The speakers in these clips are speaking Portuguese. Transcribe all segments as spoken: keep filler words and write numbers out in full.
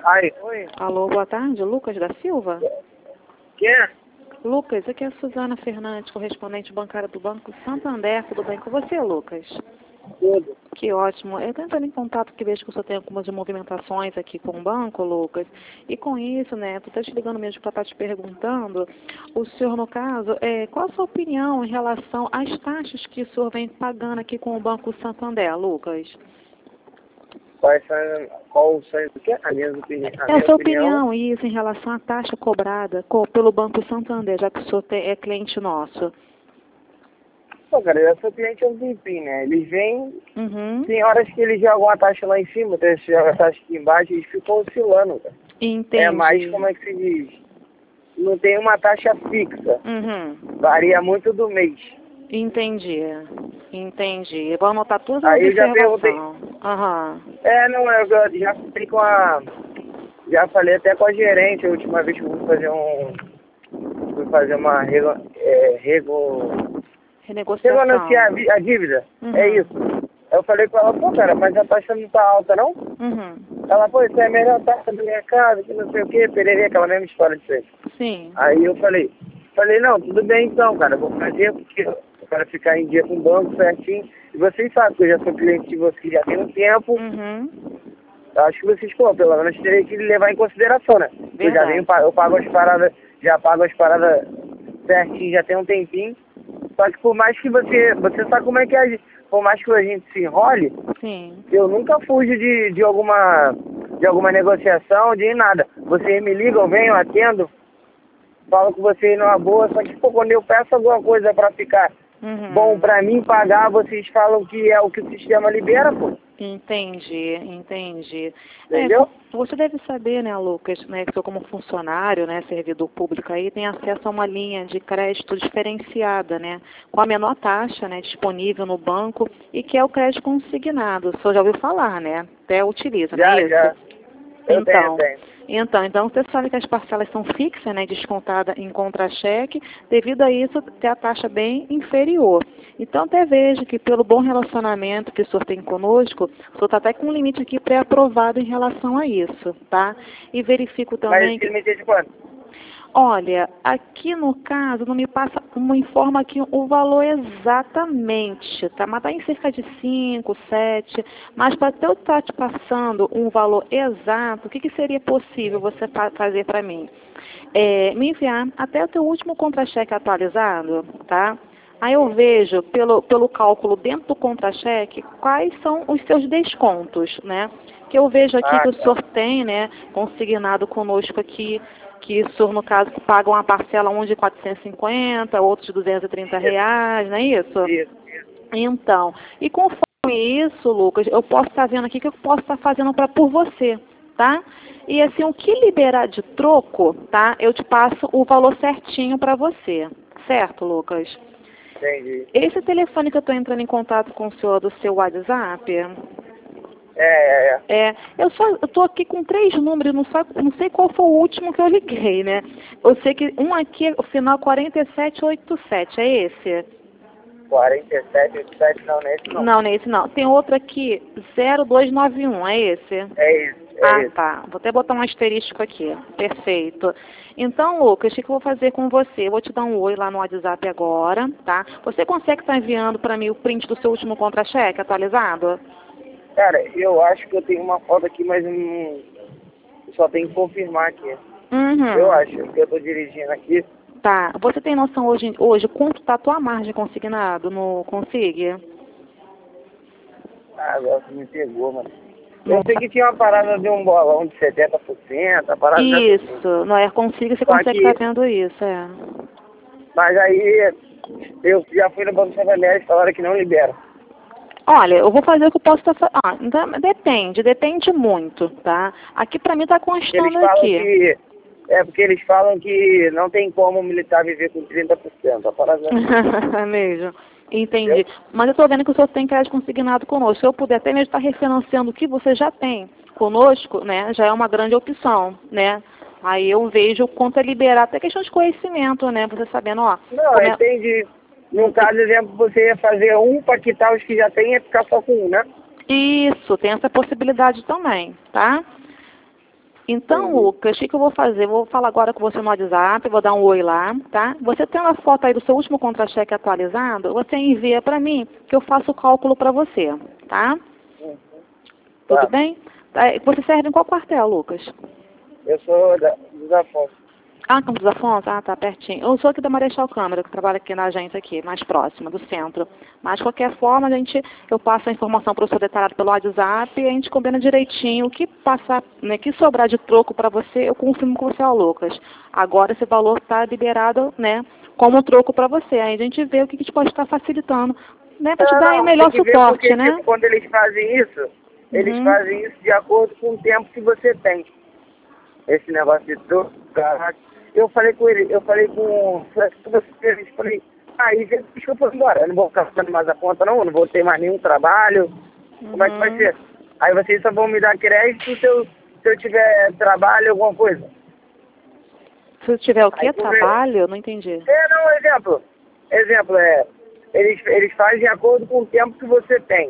Aí, oi. Alô, boa tarde, Lucas da Silva? Quem é? Lucas, aqui é a Suzana Fernandes, correspondente bancária do Banco Santander. Tudo bem com você, Lucas? Tudo. Que ótimo. Eu estou entrando em contato porque vejo que o senhor tem algumas movimentações aqui com o banco, Lucas. E com isso, né, estou até te ligando mesmo para estar te perguntando, o senhor, no caso, é, qual a sua opinião em relação às taxas que o senhor vem pagando aqui com o Banco Santander, Lucas? Quais são, qual são o quê? A minha opinião. A É a minha sua opinião. opinião, isso, em relação à taxa cobrada co- pelo Banco Santander, já que o senhor te- é cliente nosso. Pô, cara, eu sou cliente há um tempinho, né? Eles vêm, Uhum. tem horas que eles jogam a taxa lá em cima, tem vezes jogam a taxa aqui embaixo, eles ficam oscilando, cara. Entendi. É mais, como é que se diz? Não tem uma taxa fixa. Uhum. Varia muito do mês. Entendi. Entendi. Eu vou anotar todas as Aí eu já perguntei. observações. Aham. É, não, eu eu já falei com a. Já falei até com a gerente a última vez que eu fui fazer um. Fui fazer uma rego, é, rego, Renegociação. renegociar a vi- a dívida. Uhum. É isso. Aí eu falei com ela, pô, cara, mas a taxa não tá alta, não? Uhum. Ela, pô, isso é a melhor taxa do mercado, que não sei o quê, pererê, aquela mesma história de sempre. Sim. Aí eu falei, falei, não, tudo bem então, cara, vou fazer, porque eu quero ficar em dia com o banco certinho. E vocês sabem que eu já sou cliente de vocês já tem um tempo. Uhum. Eu acho que vocês, pô, pelo menos teriam que levar em consideração, né? Eu já venho, pa- eu pago as paradas, já pago as paradas certinho, já tem um tempinho. Só que por mais que você, você sabe como é que é, por mais que a gente se enrole, Sim. eu nunca fujo de, de alguma, de alguma negociação, de nada. Vocês me ligam, eu venho, atendo, falo com vocês numa boa, só que, pô, quando eu peço alguma coisa pra ficar Uhum. bom pra mim pagar, vocês falam que é o que o sistema libera, pô. Entendi, entendi. Entendeu? É, você deve saber, né, Lucas, né, que eu como funcionário, né, servidor público aí, tem acesso a uma linha de crédito diferenciada, né, com a menor taxa, né, disponível no banco e que é o crédito consignado. O senhor já ouviu falar, né? Até utiliza, não Já, é isso? já. Eu Então, tenho, tenho. então, então você sabe que as parcelas são fixas, né, descontada em contra-cheque, devido a isso ter a taxa bem inferior. Então até vejo que pelo bom relacionamento que o senhor tem conosco, o senhor está até com um limite aqui pré-aprovado em relação a isso, tá? E verifico Mas também esse que... limite é de quanto? Olha, aqui no caso não me passa, não me informa aqui o valor exatamente, tá? Mas está em cerca de cinco, sete, mas para eu estar te passando um valor exato, o que, que seria possível você fa- fazer para mim? É, me enviar até o teu último contra-cheque atualizado, tá? Aí eu vejo, pelo, pelo cálculo dentro do contra-cheque, quais são os seus descontos, né? Que eu vejo aqui Ah, que o tá. senhor tem, né, consignado conosco aqui, que o senhor, no caso, paga uma parcela, um de quatrocentos e cinquenta, outro de duzentos e trinta reais, não é isso? Isso, isso. Então, e conforme isso, Lucas, eu posso estar vendo aqui que eu posso estar fazendo pra, por você, tá? E assim, o que liberar de troco, tá? Eu te passo o valor certinho para você, certo, Lucas? Entendi. Esse telefone que eu estou entrando em contato com o senhor do seu WhatsApp, É, é, é. é, eu só eu tô aqui com três números, não, só, não sei qual foi o último que eu liguei, né? Eu sei que um aqui, o final quarenta e sete oitenta e sete, é esse? quarenta e sete, oitenta e sete, não, nesse não. Não, não é esse não. Tem outro aqui, zero dois nove um, é esse? É isso, é Ah, isso. tá. Vou até botar um asterístico aqui. Perfeito. Então, Lucas, o que eu vou fazer com você? Eu vou te dar um oi lá no WhatsApp agora, tá? Você consegue estar enviando para mim o print do seu último contra-cheque atualizado? Cara, eu acho que eu tenho uma foto aqui, mas não... só tenho que confirmar aqui. Uhum. Eu acho que eu tô dirigindo aqui. Tá. Você tem noção hoje, hoje quanto tá a tua margem consignado no Consig? Ah, agora você me pegou, mano. Eu sei que tinha uma parada de um bolão de setenta por cento, a parada dessa assim. Isso. No Air Consig você Só consegue que- estar vendo isso, é. Mas aí eu já fui no Banco Santander e falaram que não libera. Olha, eu vou fazer o que eu posso estar fazendo. Ah, então, depende, depende muito, tá? Aqui pra mim tá Eles constando falam aqui. que... É porque eles falam que não tem como o militar viver com trinta por cento. A parada dessa É mesmo. Entendi. Mas eu tô vendo que o senhor tem crédito consignado conosco. Se eu puder até mesmo estar refinanciando o que você já tem conosco, né? Já é uma grande opção, né? Aí eu vejo o quanto é liberar, até questão de conhecimento, né? Você sabendo, ó. Não, como é- entendi. No caso, exemplo, você ia fazer um para quitar os que já tem e ficar só com um, né? Isso, tem essa possibilidade também, tá? Então, Entendi. Lucas, o que que eu vou fazer? Vou falar agora com você no WhatsApp, vou dar um oi lá, tá? Você tem uma foto aí do seu último contra-cheque atualizado? Você envia para mim que eu faço o cálculo para você, tá? Uhum. Tudo Tá. bem? Tá, você serve em qual quartel, Lucas? Eu sou da, dos Afonso. Ah, Campos dos Afonso? Ah, tá pertinho. Eu sou aqui da Marechal Câmara, que trabalha aqui na agência aqui, mais próxima, do centro. Mas, de qualquer forma, a gente, eu passo a informação para o seu detalhado pelo WhatsApp e a gente combina direitinho. O que passar, né, que sobrar de troco para você, eu confirmo com você, ó, Lucas. Agora esse valor está liberado, né, como troco para você. Aí a gente vê o que a gente pode estar facilitando, né, para te Não, dar aí não, tem melhor que ver suporte, porque, né? tipo, quando eles fazem isso, eles Uhum. fazem isso de acordo com o tempo que você tem. Esse negócio de troco, cara. Eu falei com ele, eu falei com eles, falei, aí ah, deixa eu for embora, eu não vou ficar fazendo mais a conta não, eu não vou ter mais nenhum trabalho, como é que vai Uhum. ser? Aí vocês só vão me dar crédito se eu, se eu tiver trabalho, alguma coisa. Se tiver o quê? Aí, Trabalho? Eu não entendi. é, não, exemplo, exemplo, é, eles, eles fazem de acordo com o tempo que você tem.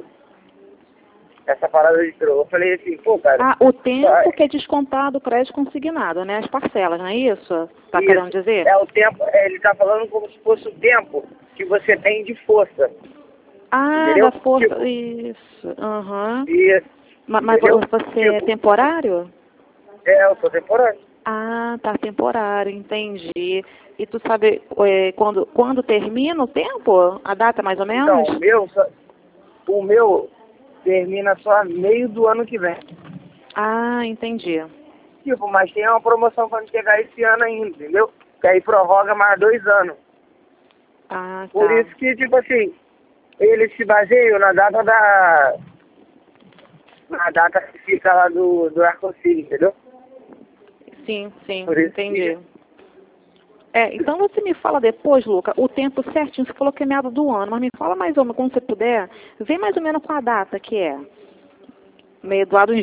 Essa parada de troco. Eu falei assim, pô, cara. Ah, o tempo vai, que é descontado o crédito consignado, né? As parcelas, não é isso? Tá isso, querendo dizer? é o tempo, é, ele tá falando como se fosse o tempo que você tem de força. Ah, Entendeu? da força. Tipo, Isso. Aham. isso, Ma- Mas entendeu? você é Tipo, temporário? é, eu sou temporário. Ah, tá temporário, entendi. E tu sabe é, quando, quando termina o tempo? A data mais ou Então, menos? o meu, só- o meu termina só meio do ano que vem. Ah, entendi. Tipo, mas tem uma promoção quando chegar esse ano ainda, entendeu? Que aí prorroga mais dois anos. Ah, Por tá. isso que, tipo assim, eles se baseiam na data da... Na data que fica lá do, do Arcocil, entendeu? Sim, sim, Por isso entendi. que... É, então você me fala depois, Luca, o tempo certinho, você falou que é meado do ano, mas me fala mais ou menos, quando você puder, vê mais ou menos com a data que é. Meio do lado